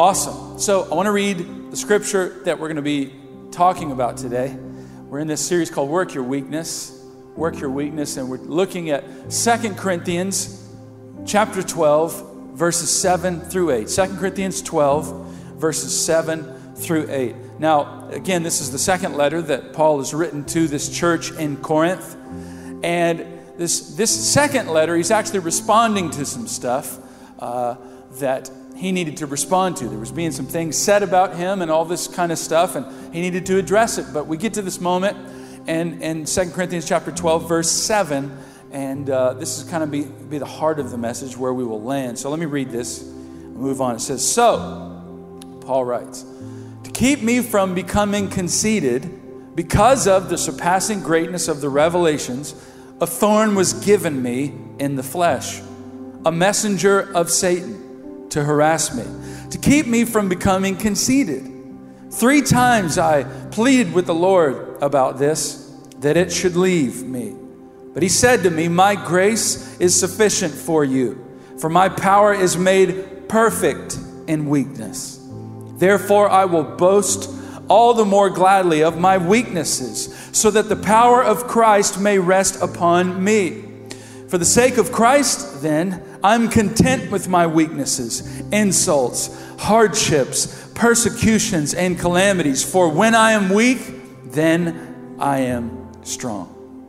Awesome. So I want to read the scripture that we're going to be talking about today. We're in this series called Work Your Weakness. Work Your Weakness. And we're looking at 2 Corinthians chapter 12, verses 7 through 8. 2 Corinthians 12, verses 7 through 8. Now, again, this is the second letter that Paul has written to this church in Corinth. And this second letter, he's actually responding to some stuff that he needed to respond to. There was being some things said about him and all this kind of stuff, and he needed to address it. But we get to this moment in 2 Corinthians chapter 12, verse 7, and this is kind of be the heart of the message where we will land. So let me read this and move on. It says, "So," Paul writes, "to keep me from becoming conceited because of the surpassing greatness of the revelations, a thorn was given me in the flesh, a messenger of Satan, to harass me, to keep me from becoming conceited. 3 times I pleaded with the Lord about this, that it should leave me. But he said to me, 'My grace is sufficient for you, for my power is made perfect in weakness. Therefore I will boast all the more gladly of my weaknesses, so that the power of Christ may rest upon me. For the sake of Christ, then, I'm content with my weaknesses, insults, hardships, persecutions, and calamities. For when I am weak, then I am strong."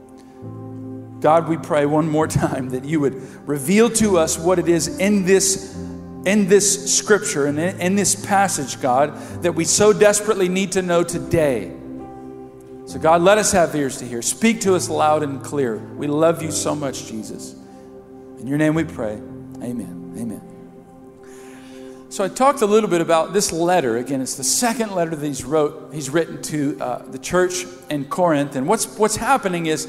God, we pray one more time that you would reveal to us what it is in this scripture and in this passage, God, that we so desperately need to know today. So God, let us have ears to hear. Speak to us loud and clear. We love you so much, Jesus. In your name we pray. Amen. Amen. So I talked a little bit about this letter. Again, it's the second letter that he's written to the church in Corinth. And what's happening is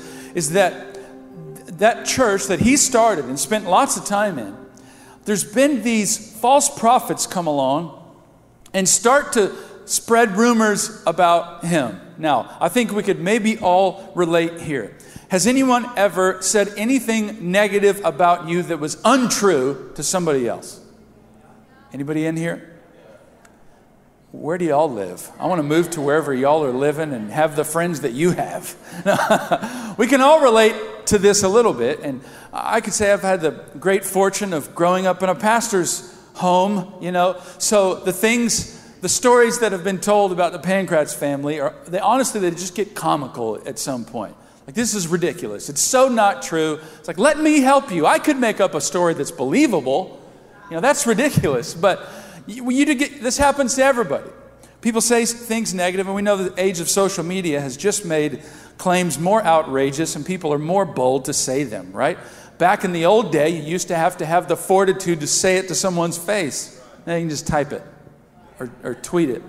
that church that he started and spent lots of time in, there's been these false prophets come along and start to spread rumors about him. Now, I think we could maybe all relate here. Has anyone ever said anything negative about you that was untrue to somebody else? Anybody in here? Where do y'all live? I want to move to wherever y'all are living and have the friends that you have. We can all relate to this a little bit. And I could say I've had the great fortune of growing up in a pastor's home, So the stories that have been told about the Pancratz family they just get comical at some point. Like, this is ridiculous. It's so not true. It's like, let me help you. I could make up a story that's believable. That's ridiculous. But this happens to everybody. People say things negative, and we know the age of social media has just made claims more outrageous, and people are more bold to say them, right? Back in the old day, you used to have the fortitude to say it to someone's face. Now you can just type it or tweet it.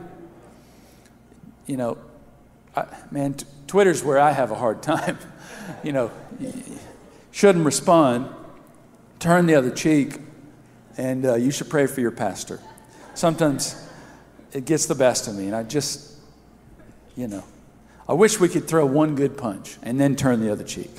Twitter's where I have a hard time. Shouldn't respond, turn the other cheek, and you should pray for your pastor. Sometimes it gets the best of me, and I just, I wish we could throw one good punch and then turn the other cheek.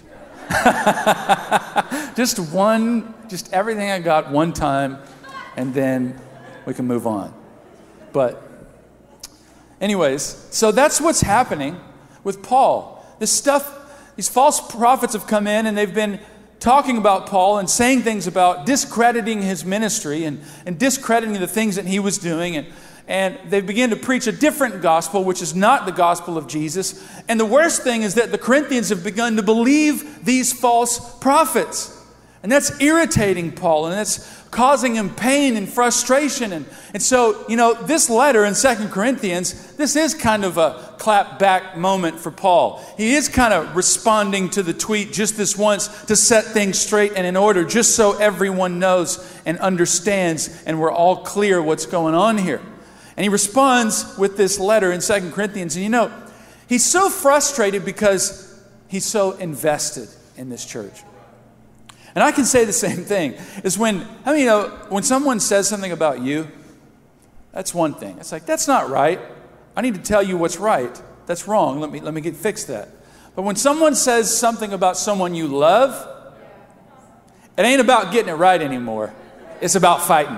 just everything I got one time, and then we can move on. But anyways, so that's what's happening with Paul. These false prophets have come in, and they've been talking about Paul and saying things about discrediting his ministry and discrediting the things that he was doing. And they begin to preach a different gospel, which is not the gospel of Jesus. And the worst thing is that the Corinthians have begun to believe these false prophets. And that's irritating Paul, and that's causing him pain and frustration. And so, this letter in 2 Corinthians, this is kind of a clap back moment for Paul. He is kind of responding to the tweet just this once to set things straight and in order, just so everyone knows and understands, and we're all clear what's going on here. And he responds with this letter in 2 Corinthians. And he's so frustrated because he's so invested in this church. And I can say the same thing. Is when someone says something about you, that's one thing. It's like, that's not right. I need to tell you what's right. That's wrong. Let me fix that. But when someone says something about someone you love, it ain't about getting it right anymore. It's about fighting.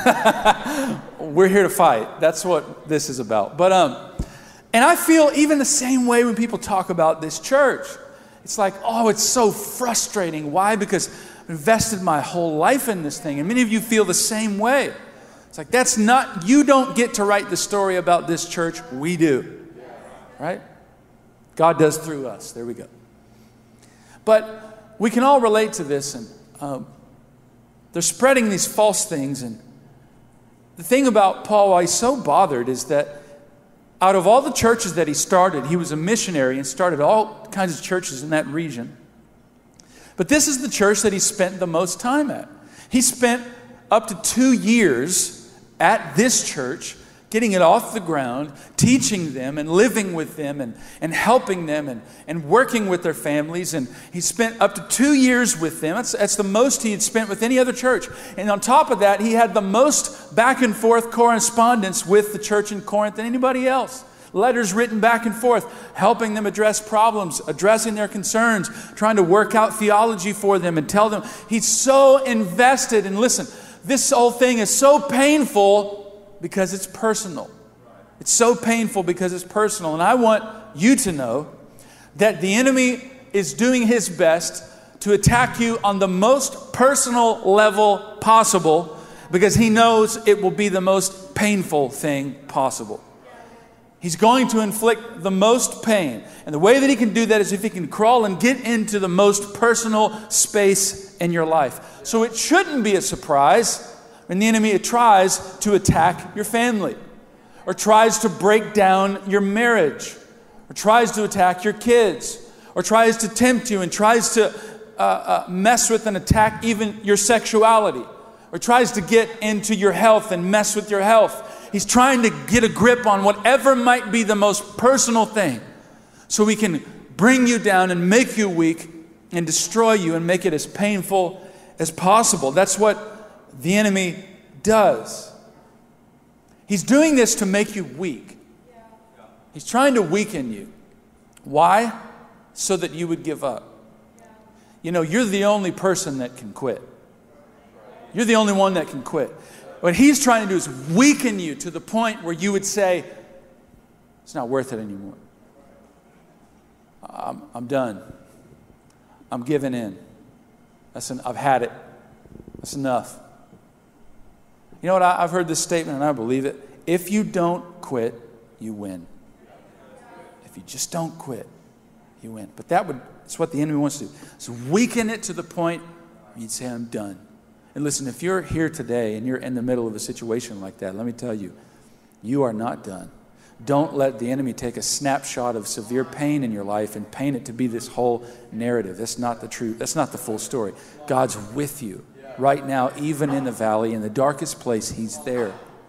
We're here to fight. That's what this is about. But and I feel even the same way when people talk about this church. It's like, oh, it's so frustrating. Why? Because I've invested my whole life in this thing. And many of you feel the same way. It's like, that's not, you don't get to write the story about this church. We do. Right? God does through us. There we go. But we can all relate to this. And they're spreading these false things. And the thing about Paul, why he's so bothered, is that out of all the churches that he started, he was a missionary and started all kinds of churches in that region. But this is the church that he spent the most time at. He spent up to 2 years at this church, getting it off the ground, teaching them and living with them and helping them and working with their families. And he spent up to 2 years with them. That's the most he had spent with any other church. And on top of that, he had the most back and forth correspondence with the church in Corinth than anybody else. Letters written back and forth, helping them address problems, addressing their concerns, trying to work out theology for them and tell them. He's so invested. And listen, this whole thing is so painful because it's personal. It's so painful because it's personal. And I want you to know that the enemy is doing his best to attack you on the most personal level possible because he knows it will be the most painful thing possible. He's going to inflict the most pain. And the way that he can do that is if he can crawl and get into the most personal space in your life. So it shouldn't be a surprise when the enemy tries to attack your family, or tries to break down your marriage, or tries to attack your kids, or tries to tempt you and tries to mess with and attack even your sexuality, or tries to get into your health and mess with your health. He's trying to get a grip on whatever might be the most personal thing so he can bring you down and make you weak and destroy you and make it as painful as possible. That's what the enemy does. He's doing this to make you weak. He's trying to weaken you. Why? So that you would give up. You know, you're the only person that can quit. You're the only one that can quit. What he's trying to do is weaken you to the point where you would say, it's not worth it anymore. I'm done. I'm giving in. I've had it. That's enough. You know what? I've heard this statement and I believe it. If you don't quit, you win. If you just don't quit, you win. But that's what the enemy wants to do. So weaken it to the point where you'd say, I'm done. And listen, if you're here today and you're in the middle of a situation like that, let me tell you, you are not done. Don't let the enemy take a snapshot of severe pain in your life and paint it to be this whole narrative. That's not the truth. That's not the full story. God's with you right now, even in the valley, in the darkest place, he's there.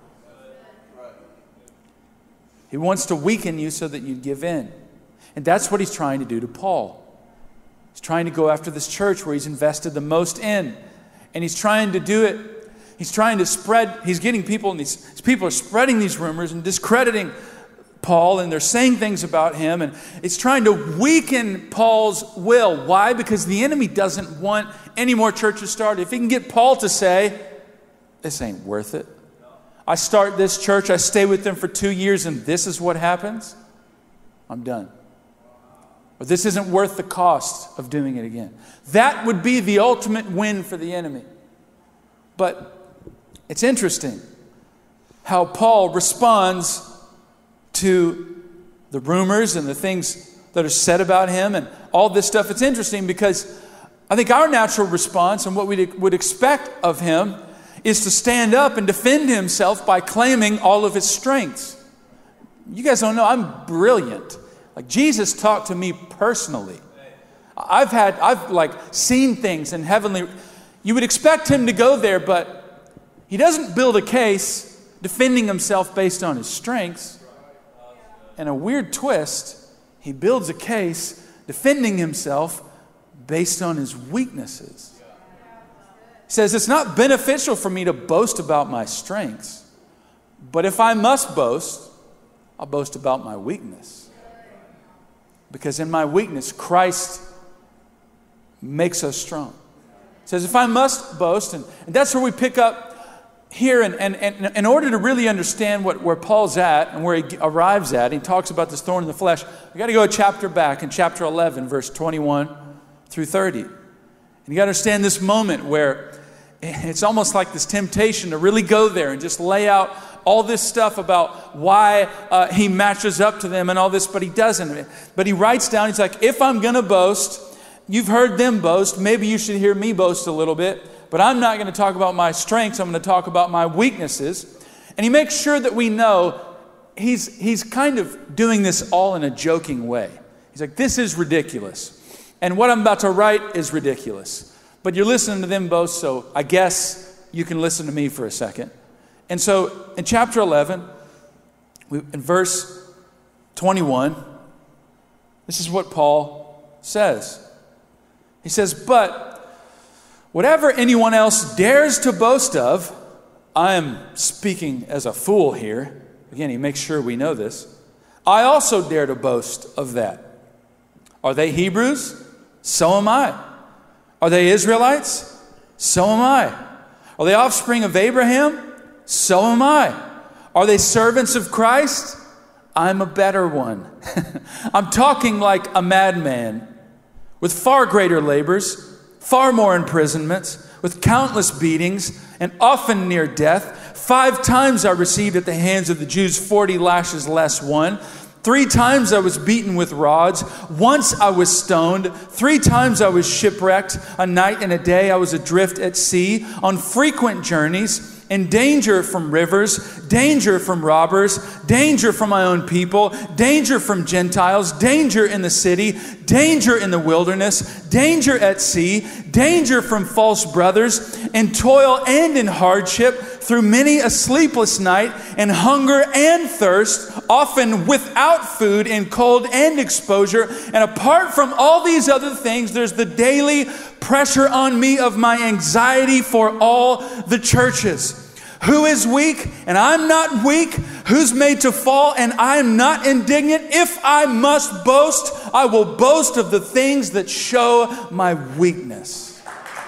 He wants to weaken you so that you give in. And that's what he's trying to do to Paul. He's trying to go after this church where he's invested the most in. And he's trying to do it. He's trying to spread, he's getting people, and these people are spreading these rumors and discrediting Paul, and they're saying things about him, and it's trying to weaken Paul's will. Why? Because the enemy doesn't want any more churches started. If he can get Paul to say, this ain't worth it. I start this church, I stay with them for 2 years, and this is what happens, I'm done. Or this isn't worth the cost of doing it again. That would be the ultimate win for the enemy. But it's interesting how Paul responds to the rumors and the things that are said about him and all this stuff. It's interesting because I think our natural response and what we would expect of him is to stand up and defend himself by claiming all of his strengths. You guys don't know, I'm brilliant. Like Jesus talked to me personally. I've seen things in heavenly. You would expect him to go there, but he doesn't build a case defending himself based on his strengths. And a weird twist, he builds a case defending himself based on his weaknesses. He says, it's not beneficial for me to boast about my strengths, but if I must boast, I'll boast about my weakness. Because in my weakness, Christ makes us strong. It says, if I must boast, and that's where we pick up here, and in order to really understand where Paul's at and where he arrives at, he talks about this thorn in the flesh, we got to go a chapter back in chapter 11, verse 21 through 30. And you got to understand this moment where it's almost like this temptation to really go there and just lay out all this stuff about why he matches up to them and all this, but he doesn't. But he writes down, he's like, if I'm going to boast, you've heard them boast, maybe you should hear me boast a little bit. But I'm not going to talk about my strengths. I'm going to talk about my weaknesses. And he makes sure that we know he's kind of doing this all in a joking way. He's like, this is ridiculous. And what I'm about to write is ridiculous. But you're listening to them both, so I guess you can listen to me for a second. And so in chapter 11, in verse 21, this is what Paul says. He says, but whatever anyone else dares to boast of, I am speaking as a fool here. Again, he makes sure we know this. I also dare to boast of that. Are they Hebrews? So am I. Are they Israelites? So am I. Are they offspring of Abraham? So am I. Are they servants of Christ? I'm a better one. I'm talking like a madman, with far greater labors, far more imprisonments, with countless beatings, and often near death. 5 times I received at the hands of the Jews 40 lashes less one. 3 times I was beaten with rods. Once I was stoned. 3 times I was shipwrecked. A night and a day I was adrift at sea, on frequent journeys, in danger from rivers, danger from robbers, danger from my own people, danger from Gentiles, danger in the city, danger in the wilderness, danger at sea, danger from false brothers, in toil and in hardship, through many a sleepless night, and hunger and thirst, often without food, in cold and exposure. And apart from all these other things, there's the daily pressure on me of my anxiety for all the churches. Who is weak and I'm not weak? Who's made to fall and I'm not indignant? If I must boast, I will boast of the things that show my weakness.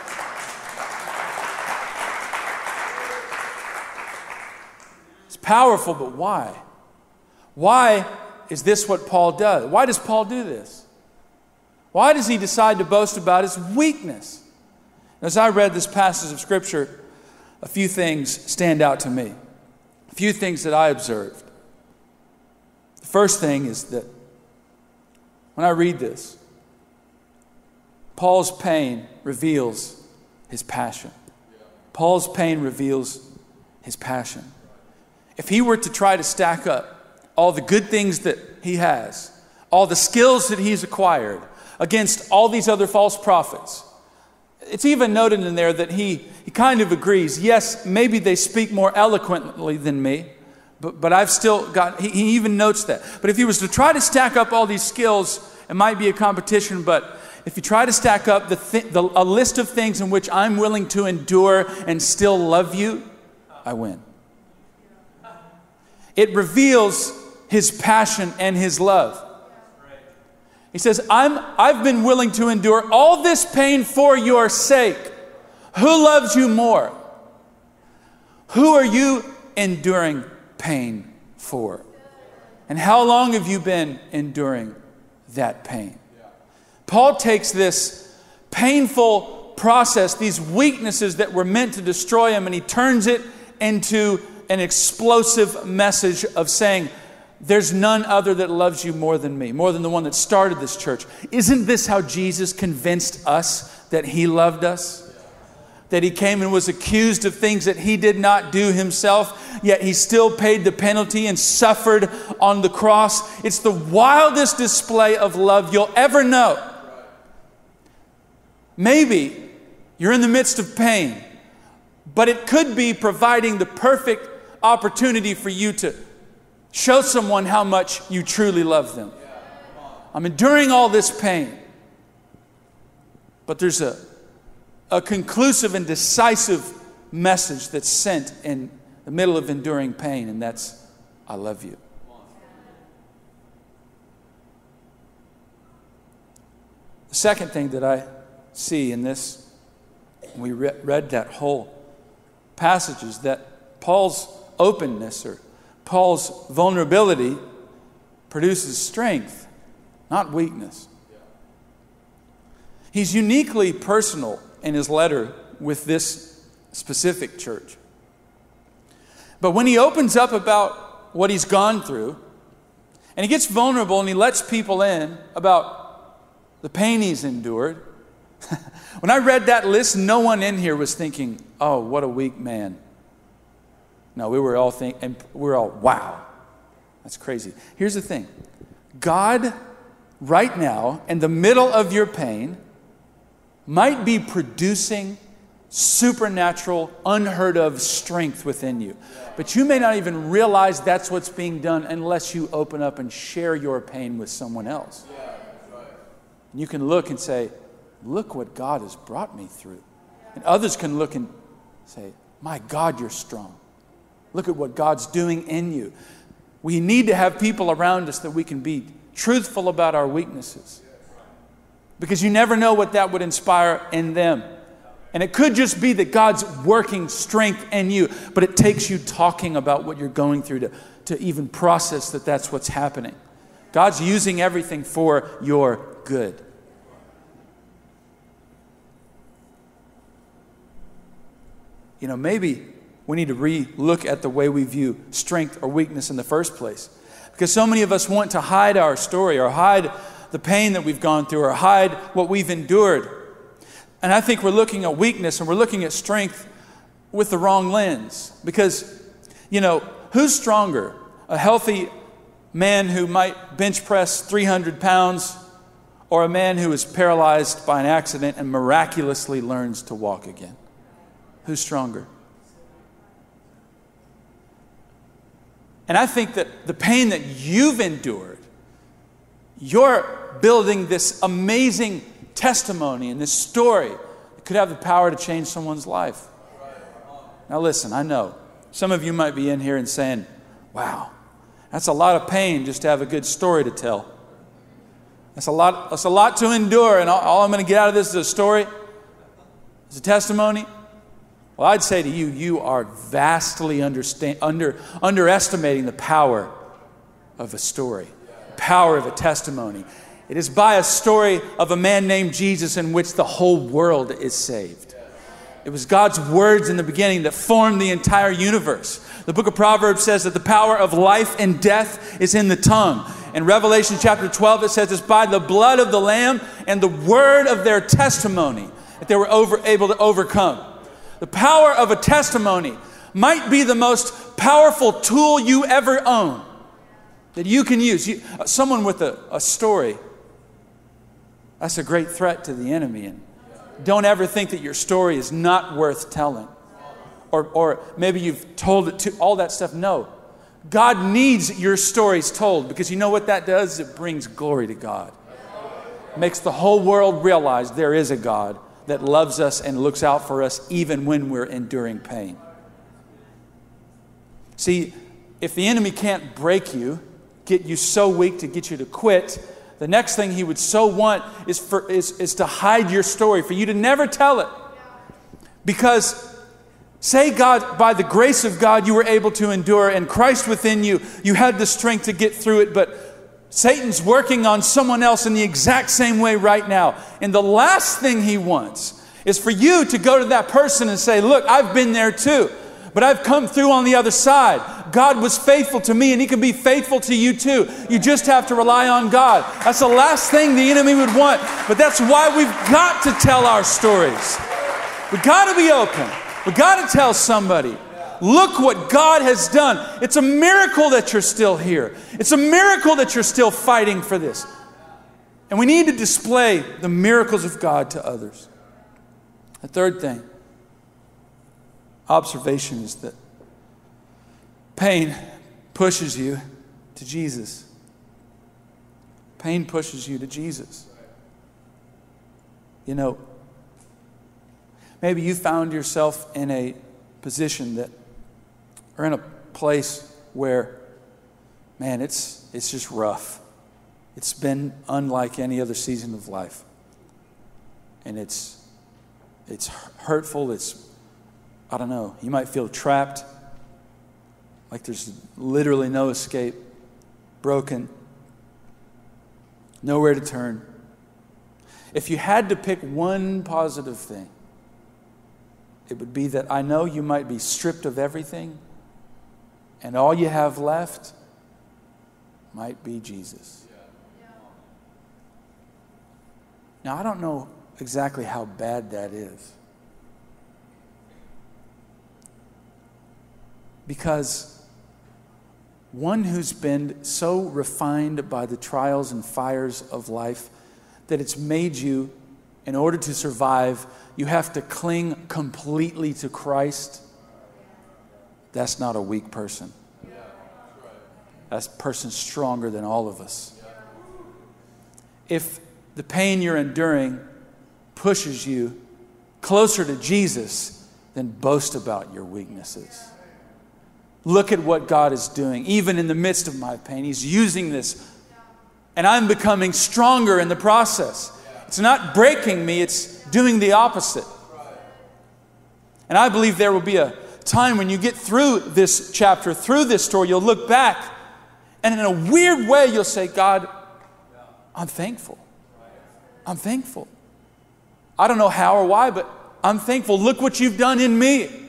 It's powerful, but why? Why is this what Paul does? Why does Paul do this? Why does he decide to boast about his weakness? As I read this passage of Scripture, a few things stand out to me. A few things that I observed. The first thing is that when I read this, Paul's pain reveals his passion. Paul's pain reveals his passion. If he were to try to stack up all the good things that he has, all the skills that he's acquired, against all these other false prophets. It's even noted in there that he kind of agrees. Yes, maybe they speak more eloquently than me, but I've still got, he even notes that. But if he was to try to stack up all these skills, it might be a competition, but if you try to stack up a list of things in which I'm willing to endure and still love you, I win. It reveals his passion and his love. He says, I've been willing to endure all this pain for your sake. Who loves you more? Who are you enduring pain for? And how long have you been enduring that pain? Paul takes this painful process, these weaknesses that were meant to destroy him, and he turns it into an explosive message of saying, there's none other that loves you more than me, more than the one that started this church. Isn't this how Jesus convinced us that he loved us? That he came and was accused of things that he did not do himself, yet he still paid the penalty and suffered on the cross. It's the wildest display of love you'll ever know. Maybe you're in the midst of pain, but it could be providing the perfect opportunity for you to show someone how much you truly love them. I'm enduring all this pain, but there's a conclusive and decisive message that's sent in the middle of enduring pain, and that's, I love you. The second thing that I see in this We read that whole passages that Paul's openness or Paul's vulnerability produces strength, not weakness. He's uniquely personal in his letter with this specific church. But when he opens up about what he's gone through, and he gets vulnerable and he lets people in about the pain he's endured, when I read that list, no one in here was thinking, oh, what a weak man. No, we were all wow, that's crazy. Here's the thing. God, right now, in the middle of your pain, might be producing supernatural, unheard of strength within you. But you may not even realize that's what's being done unless you open up and share your pain with someone else. You can look and say, look what God has brought me through. And others can look and say, my God, you're strong. Look at what God's doing in you. We need to have people around us that we can be truthful about our weaknesses. Because you never know what that would inspire in them. And it could just be that God's working strength in you, but it takes you talking about what you're going through to even process that that's what's happening. God's using everything for your good. You know, maybe we need to re-look at the way we view strength or weakness in the first place. Because so many of us want to hide our story or hide the pain that we've gone through or hide what we've endured. And I think we're looking at weakness and we're looking at strength with the wrong lens. Because, you know, who's stronger? A healthy man who might bench press 300 pounds or a man who is paralyzed by an accident and miraculously learns to walk again? Who's stronger? And I think that the pain that you've endured, you're building this amazing testimony and this story that could have the power to change someone's life. Now listen, I know some of you might be in here and saying, wow, that's a lot of pain just to have a good story to tell. That's a lot to endure, and all I'm going to get out of this is a story, is a testimony. Well, I'd say to you, you are vastly underestimating the power of a story, the power of a testimony. It is by a story of a man named Jesus in which the whole world is saved. It was God's words in the beginning that formed the entire universe. The book of Proverbs says that the power of life and death is in the tongue. In Revelation chapter 12, it says it's by the blood of the Lamb and the word of their testimony that they were able to overcome. The power of a testimony might be the most powerful tool you ever own that you can use. Someone with a story, that's a great threat to the enemy. And don't ever think that your story is not worth telling. Or maybe you've told it to all that stuff. No. God needs your stories told, because you know what that does? It brings glory to God. It makes the whole world realize there is a God that loves us and looks out for us even when we're enduring pain. See, if the enemy can't break you, get you so weak to get you to quit, the next thing he would so want is to hide your story, for you to never tell it. Because say God, by the grace of God, you were able to endure, and Christ within you, you had the strength to get through it, but Satan's working on someone else in the exact same way right now. And the last thing he wants is for you to go to that person and say, look, I've been there too, but I've come through on the other side. God was faithful to me, and he can be faithful to you too. You just have to rely on God. That's the last thing the enemy would want. But that's why we've got to tell our stories. We've got to be open. We've got to tell somebody. Look what God has done. It's a miracle that you're still here. It's a miracle that you're still fighting for this. And we need to display the miracles of God to others. The third thing, observation, is that pain pushes you to Jesus. Pain pushes you to Jesus. You know, maybe you found yourself in a position that, or in a place where, man, it's just rough. It's been unlike any other season of life. And it's It's hurtful. I don't know. You might feel trapped, like there's literally no escape, broken, nowhere to turn. If you had to pick one positive thing, it would be that I know you might be stripped of everything, and all you have left might be Jesus. Now, I don't know exactly how bad that is. Because one who's been so refined by the trials and fires of life that it's made you, in order to survive, you have to cling completely to Christ. That's not a weak person. That's a person stronger than all of us. If the pain you're enduring pushes you closer to Jesus, then boast about your weaknesses. Look at what God is doing. Even in the midst of my pain, He's using this. And I'm becoming stronger in the process. It's not breaking me, it's doing the opposite. And I believe there will be a time when you get through this chapter, through this story, you'll look back, and in a weird way, you'll say, God, I'm thankful. I'm thankful. I don't know how or why, but I'm thankful. Look what you've done in me.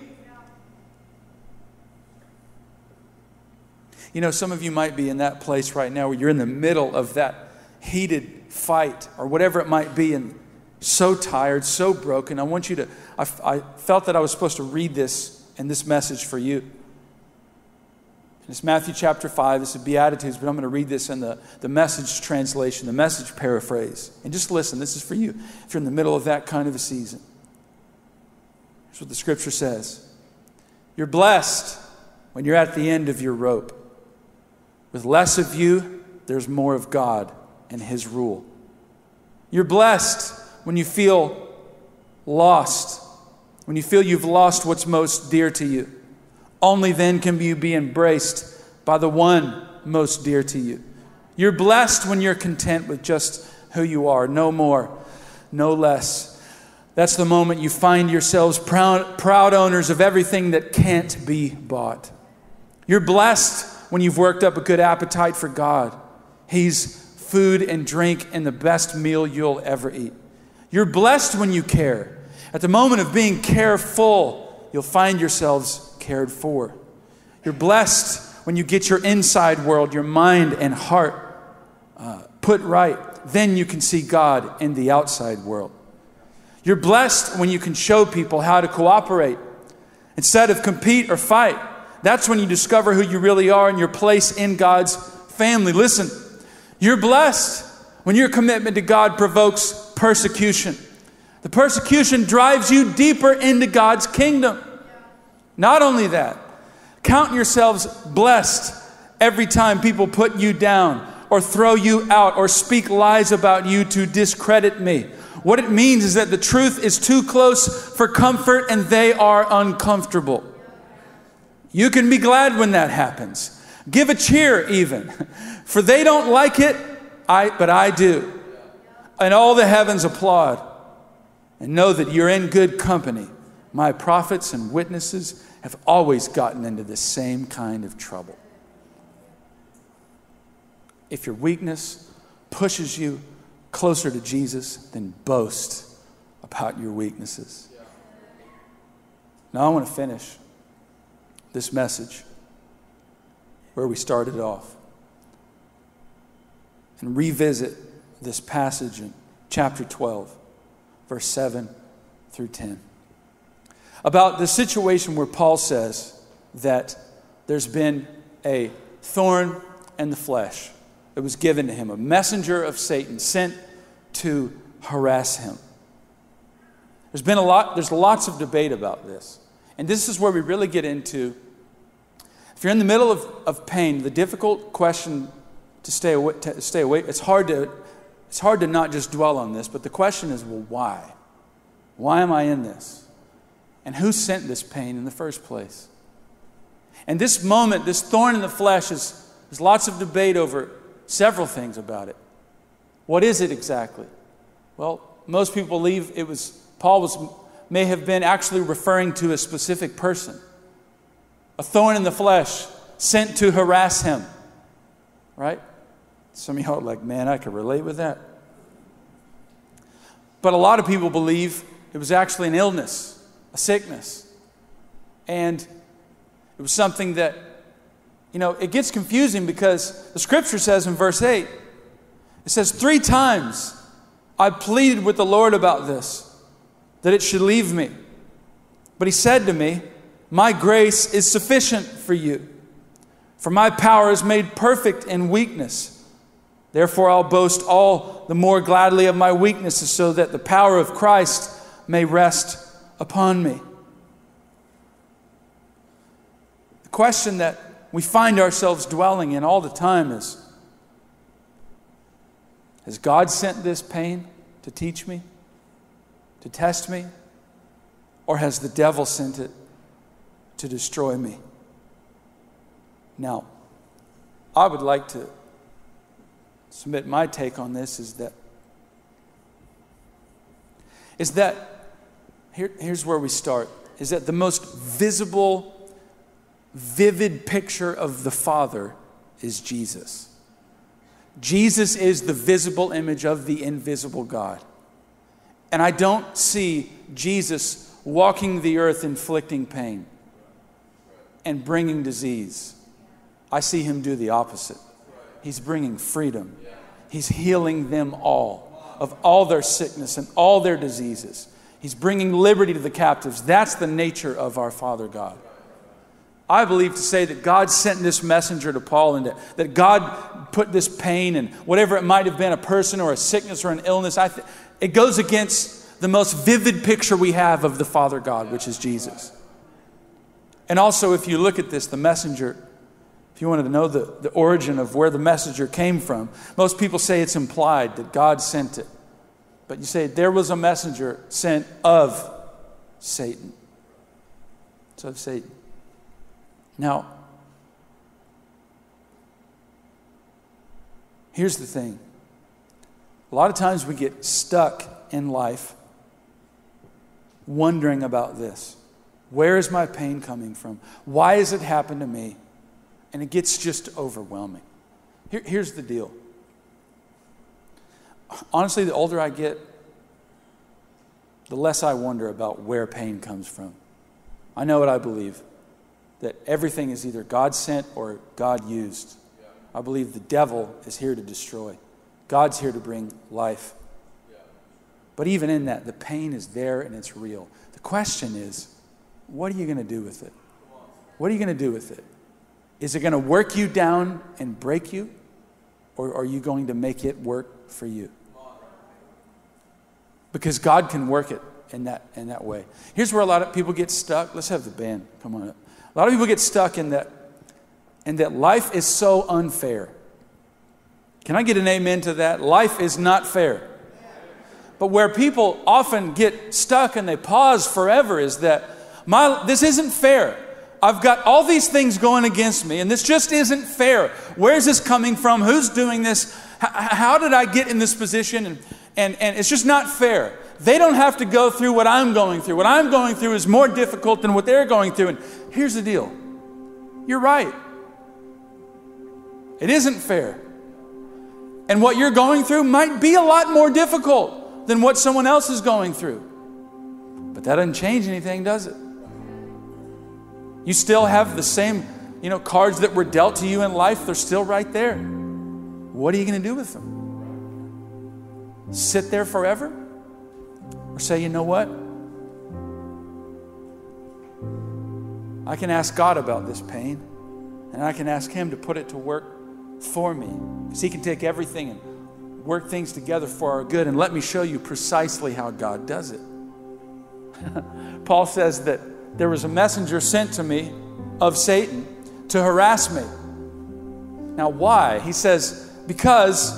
You know, some of you might be in that place right now where you're in the middle of that heated fight or whatever it might be, and so tired, so broken. I want you to, I felt that I was supposed to read this in this message for you. It's Matthew chapter 5. This is Beatitudes, but I'm going to read this in the Message translation, the Message paraphrase. And just listen, this is for you if you're in the middle of that kind of a season. Here's what the Scripture says. You're blessed when you're at the end of your rope. With less of you, there's more of God and His rule. You're blessed when you feel lost, when you feel you've lost what's most dear to you. Only then can you be embraced by the one most dear to you. You're blessed when you're content with just who you are, no more, no less. That's the moment you find yourselves proud owners of everything that can't be bought. You're blessed when you've worked up a good appetite for God. He's food and drink and the best meal you'll ever eat. You're blessed when you care. At the moment of being careful, you'll find yourselves cared for. You're blessed when you get your inside world, your mind and heart put right. Then you can see God in the outside world. You're blessed when you can show people how to cooperate instead of compete or fight. That's when you discover who you really are and your place in God's family. Listen, you're blessed when your commitment to God provokes persecution. The persecution drives you deeper into God's kingdom. Not only that, count yourselves blessed every time people put you down or throw you out or speak lies about you to discredit me. What it means is that the truth is too close for comfort and they are uncomfortable. You can be glad when that happens. Give a cheer even. For they don't like it, but I do. And all the heavens applaud. And know that you're in good company. My prophets and witnesses have always gotten into the same kind of trouble. If your weakness pushes you closer to Jesus, then boast about your weaknesses. Now I want to finish this message where we started off and revisit this passage in chapter 12, verse 7 through 10. About the situation where Paul says that there's been a thorn in the flesh that was given to him, a messenger of Satan sent to harass him. There's lots of debate about this. And this is where we really get into, if you're in the middle of pain, the difficult question to stay away, it's hard to not just dwell on this, but the question is, well, why? Why am I in this? And who sent this pain in the first place? And this moment, this thorn in the flesh, there's lots of debate over several things about it. What is it exactly? Well, most people believe Paul was may have been actually referring to a specific person. A thorn in the flesh sent to harass him. Right? Some of y'all are like, man, I can relate with that. But a lot of people believe it was actually an illness, a sickness. And it was something that, it gets confusing because the scripture says in verse 8, it says, 3 times I pleaded with the Lord about this, that it should leave me. But he said to me, my grace is sufficient for you, for my power is made perfect in weakness. Therefore I'll boast all the more gladly of my weaknesses, so that the power of Christ may rest upon me. The question that we find ourselves dwelling in all the time is, has God sent this pain to teach me, to test me, or has the devil sent it to destroy me? Now, I would like to submit my take on this is that here's where we start, is that the most visible, vivid picture of the Father is Jesus. Jesus is the visible image of the invisible God. And I don't see Jesus walking the earth inflicting pain and bringing disease. I see him do the opposite. He's bringing freedom. He's healing them all of all their sickness and all their diseases. He's bringing liberty to the captives. That's the nature of our Father God. I believe to say that God sent this messenger to Paul and that God put this pain and whatever it might have been, a person or a sickness or an illness, it goes against the most vivid picture we have of the Father God, which is Jesus. And also, if you look at this, the messenger, if you wanted to know the origin of where the messenger came from, most people say it's implied that God sent it. But you say there was a messenger sent of Satan. It's of Satan. Now, here's the thing. A lot of times we get stuck in life wondering about this. Where is my pain coming from? Why has it happened to me? And it gets just overwhelming. Here's the deal. Honestly, the older I get, the less I wonder about where pain comes from. I know what I believe, that everything is either God sent or God used. I believe the devil is here to destroy. God's here to bring life. But even in that, the pain is there and it's real. The question is, what are you going to do with it? What are you going to do with it? Is it going to work you down and break you? Or are you going to make it work for you? Because God can work it in that way. Here's where a lot of people get stuck. Let's have the band come on up. A lot of people get stuck in that life is so unfair. Can I get an amen to that? Life is not fair. But where people often get stuck and they pause forever is that this isn't fair. I've got all these things going against me, and this just isn't fair. Where's this coming from? Who's doing this? How did I get in this position? And it's just not fair. They don't have to go through what I'm going through. What I'm going through is more difficult than what they're going through. And here's the deal. You're right. It isn't fair. And what you're going through might be a lot more difficult than what someone else is going through. But that doesn't change anything, does it? You still have the same, cards that were dealt to you in life. They're still right there. What are you going to do with them? Sit there forever? Or say, you know what? I can ask God about this pain, and I can ask Him to put it to work for me. Because He can take everything and work things together for our good. And let me show you precisely how God does it. Paul says that there was a messenger sent to me of Satan to harass me. Now, why? He says, because,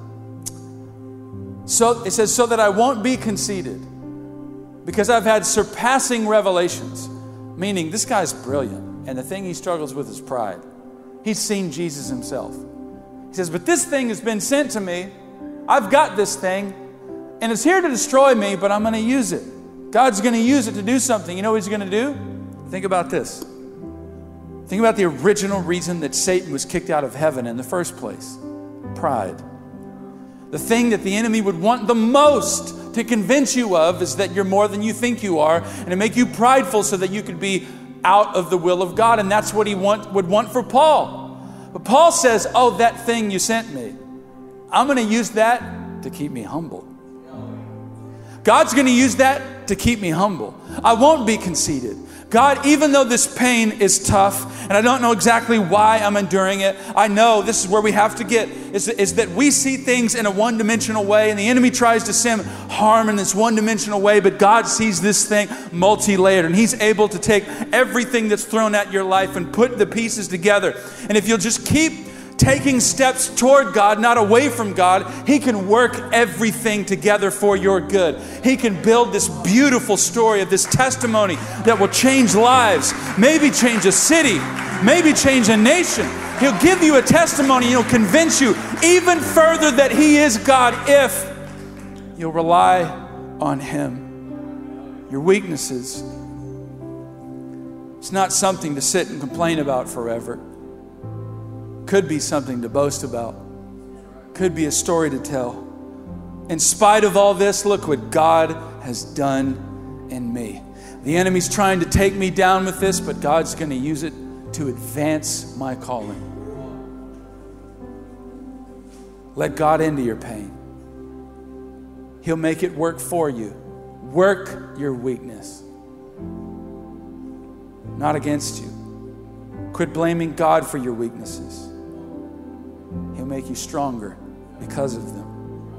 so that I won't be conceited. Because I've had surpassing revelations. Meaning, this guy's brilliant. And the thing he struggles with is pride. He's seen Jesus himself. He says, but this thing has been sent to me. I've got this thing. And it's here to destroy me, but I'm going to use it. God's going to use it to do something. You know what he's going to do? Think about this. Think about the original reason that Satan was kicked out of heaven in the first place. Pride. The thing that the enemy would want the most to convince you of is that you're more than you think you are, and to make you prideful so that you could be out of the will of God. And that's what he would want for Paul. But Paul says, oh, that thing you sent me, I'm going to use that to keep me humble. God's going to use that to keep me humble. I won't be conceited. God, even though this pain is tough, and I don't know exactly why I'm enduring it, I know this is where we have to get, is that we see things in a one-dimensional way, and the enemy tries to send harm in this one-dimensional way, but God sees this thing multi-layered, and he's able to take everything that's thrown at your life and put the pieces together. And if you'll just keep taking steps toward God, not away from God, he can work everything together for your good. He can build this beautiful story of this testimony that will change lives, maybe change a city, maybe change a nation. He'll give you a testimony, he'll convince you even further that he is God if you'll rely on him. Your weaknesses, it's not something to sit and complain about forever. Could be something to boast about. Could be a story to tell. In spite of all this, look what God has done in me. The enemy's trying to take me down with this, but God's going to use it to advance my calling. Let God into your pain. He'll make it work for you. Work your weakness, not against you. Quit blaming God for your weaknesses. He'll make you stronger because of them.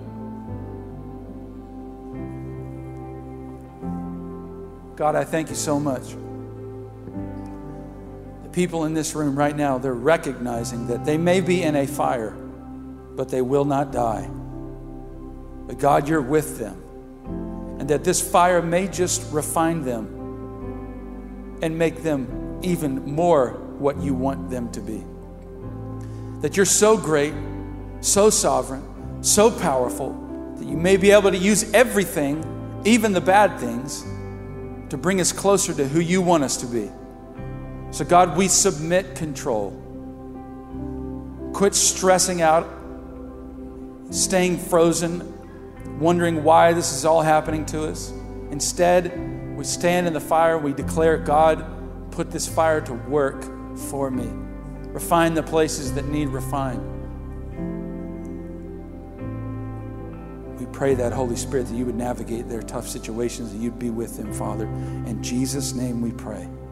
God, I thank you so much. The people in this room right now, they're recognizing that they may be in a fire, but they will not die. But God, you're with them. And that this fire may just refine them and make them even more what you want them to be. That you're so great, so sovereign, so powerful, that you may be able to use everything, even the bad things, to bring us closer to who you want us to be. So God, we submit control. Quit stressing out, staying frozen, wondering why this is all happening to us. Instead, we stand in the fire, we declare, God, put this fire to work for me. Refine the places that need refined. We pray that, Holy Spirit, that you would navigate their tough situations, that you'd be with them, Father. In Jesus' name we pray.